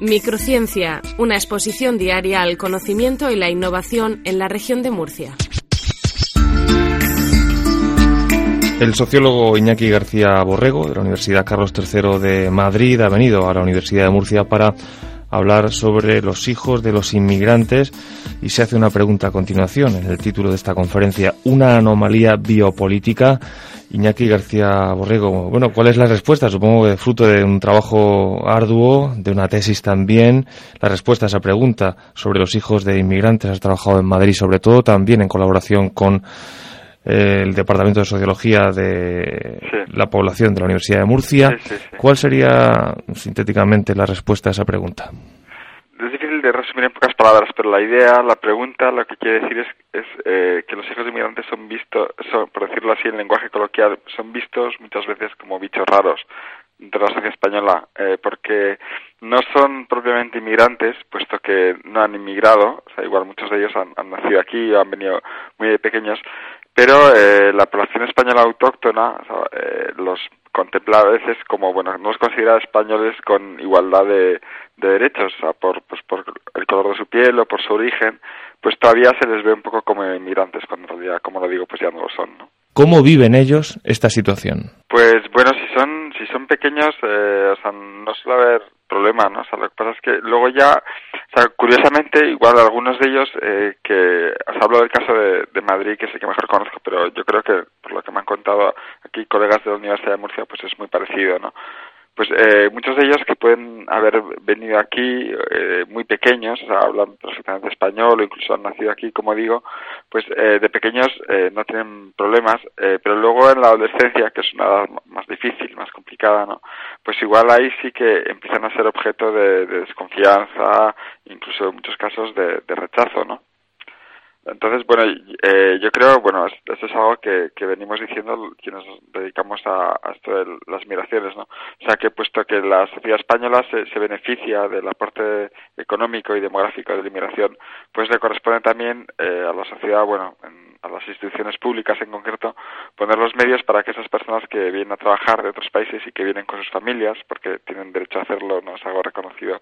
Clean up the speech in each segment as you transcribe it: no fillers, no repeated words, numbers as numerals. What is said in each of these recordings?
Microciencia, una exposición diaria al conocimiento y la innovación en la región de Murcia. El sociólogo Iñaki García Borrego, de la Universidad Carlos III de Madrid, ha venido a la Universidad de Murcia para hablar sobre los hijos de los inmigrantes y se hace una pregunta a continuación en el título de esta conferencia: ¿una anomalía biopolítica? Iñaki García Borrego, bueno, ¿cuál es la respuesta? Supongo que fruto de un trabajo arduo, de una tesis también, la respuesta a esa pregunta sobre los hijos de inmigrantes. Has trabajado en Madrid, sobre todo, también en colaboración con el Departamento de Sociología de la Población de la Universidad de Murcia. Sí. ¿Cuál sería, sintéticamente, la respuesta a esa pregunta? Es difícil de resumir en pocas palabras, pero la pregunta, lo que quiere decir es que los hijos de inmigrantes son vistos, por decirlo así en lenguaje coloquial, son vistos muchas veces como bichos raros de la sociedad española, porque no son propiamente inmigrantes, puesto que no han inmigrado. O sea, igual muchos de ellos han nacido aquí o han venido muy de pequeños, pero la población española autóctona los contempla a veces como, bueno, no los considera españoles con igualdad de derechos, o sea, por el color de su piel o por su origen, pues todavía se les ve un poco como inmigrantes, cuando en realidad, como lo digo, pues ya no lo son, ¿no? ¿Cómo viven ellos esta situación? Pues bueno, si son pequeños, o sea, no suele haber problema, ¿no? O sea, lo que pasa es que luego ya, o sea, curiosamente, igual algunos de ellos, que os hablo del caso de Madrid, que es el que mejor conozco, pero yo creo que por lo que me han contado aquí colegas de la Universidad de Murcia, pues es muy parecido, ¿no? Pues muchos de ellos que pueden haber venido aquí muy pequeños, o sea, hablan perfectamente español o incluso han nacido aquí, como digo, pues de pequeños no tienen problemas, pero luego en la adolescencia, que es una edad más difícil, más complicada, ¿no? Pues igual ahí sí que empiezan a ser objeto de desconfianza, incluso en muchos casos de rechazo, ¿no? Entonces, bueno, yo creo, bueno, esto es algo que venimos diciendo quienes nos dedicamos a esto de las migraciones, ¿no? O sea, que puesto que la sociedad española se beneficia del aporte económico y demográfico de la inmigración, pues le corresponde también a la sociedad, bueno, a las instituciones públicas en concreto, poner los medios para que esas personas que vienen a trabajar de otros países y que vienen con sus familias, porque tienen derecho a hacerlo, no es algo reconocido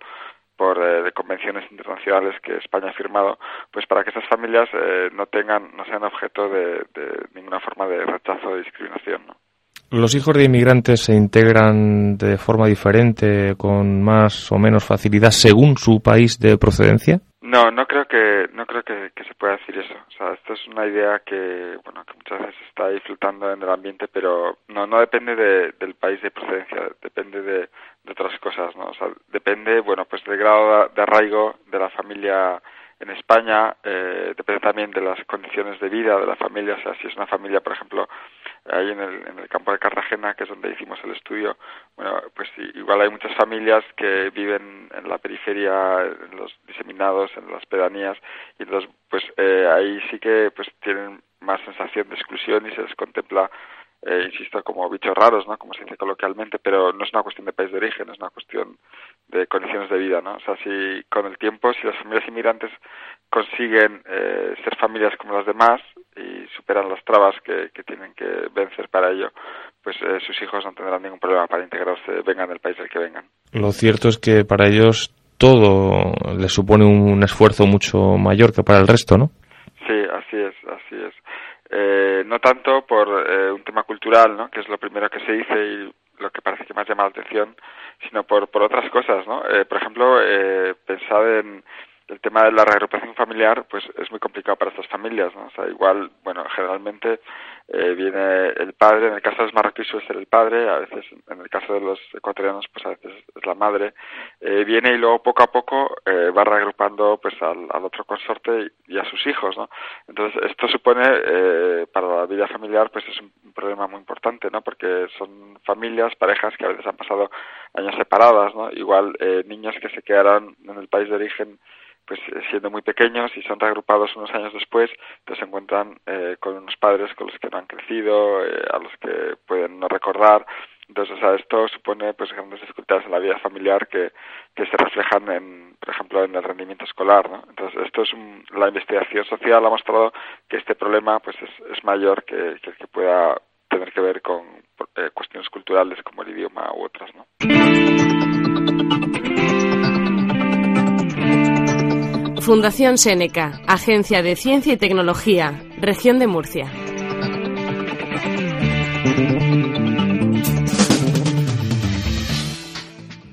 de convenciones internacionales que España ha firmado, pues para que esas familias no sean objeto de ninguna forma de rechazo o de discriminación, ¿no? ¿Los hijos de inmigrantes se integran de forma diferente, con más o menos facilidad, según su país de procedencia? No creo que se pueda decir eso. O sea, esto es una idea que muchas veces está ahí flotando en el ambiente, pero no depende del país de procedencia, depende de otras cosas, ¿no? O sea, depende, bueno, pues del grado de arraigo de la familia en España, depende también de las condiciones de vida de la familia. O sea, si es una familia, por ejemplo, ahí en el campo de Cartagena, que es donde hicimos el estudio, bueno, pues igual hay muchas familias que viven en la periferia, en los diseminados, en las pedanías, y entonces pues ahí sí que pues tienen más sensación de exclusión y se les contempla, insisto, como bichos raros, ¿no? Como se dice coloquialmente, pero no es una cuestión de país de origen, es una cuestión de condiciones de vida, ¿no? O sea, si con el tiempo, si las familias inmigrantes consiguen ser familias como las demás y superan las trabas que tienen que vencer para ello, pues sus hijos no tendrán ningún problema para integrarse, vengan del país del que vengan. Lo cierto es que para ellos todo les supone un esfuerzo mucho mayor que para el resto, ¿no? Sí, así es. No tanto por un tema cultural, ¿no? Que es lo primero que se dice y lo que parece que más llama la atención, sino por otras cosas, ¿no? Por ejemplo, pensad en el tema de la reagrupación familiar, pues es muy complicado para estas familias, ¿no? O sea, igual, bueno, generalmente viene el padre, en el caso de los marroquíes suele ser el padre, a veces en el caso de los ecuatorianos pues a veces es la madre, viene y luego poco a poco va reagrupando pues al otro consorte y a sus hijos, ¿no? Entonces esto supone para la vida familiar pues es un problema muy importante, ¿no? Porque son familias, parejas que a veces han pasado años separadas, ¿no? Igual niños que se quedaron en el país de origen pues siendo muy pequeños y son reagrupados unos años después, entonces se encuentran con unos padres con los que no han crecido, a los que pueden no recordar. Entonces, o sea, esto supone pues grandes dificultades en la vida familiar que se reflejan por ejemplo, en el rendimiento escolar, ¿no? Entonces, esto es la investigación social ha mostrado que este problema pues es mayor que el que pueda tener que ver con cuestiones culturales como el idioma u otras, ¿no? Fundación Seneca, Agencia de Ciencia y Tecnología, Región de Murcia.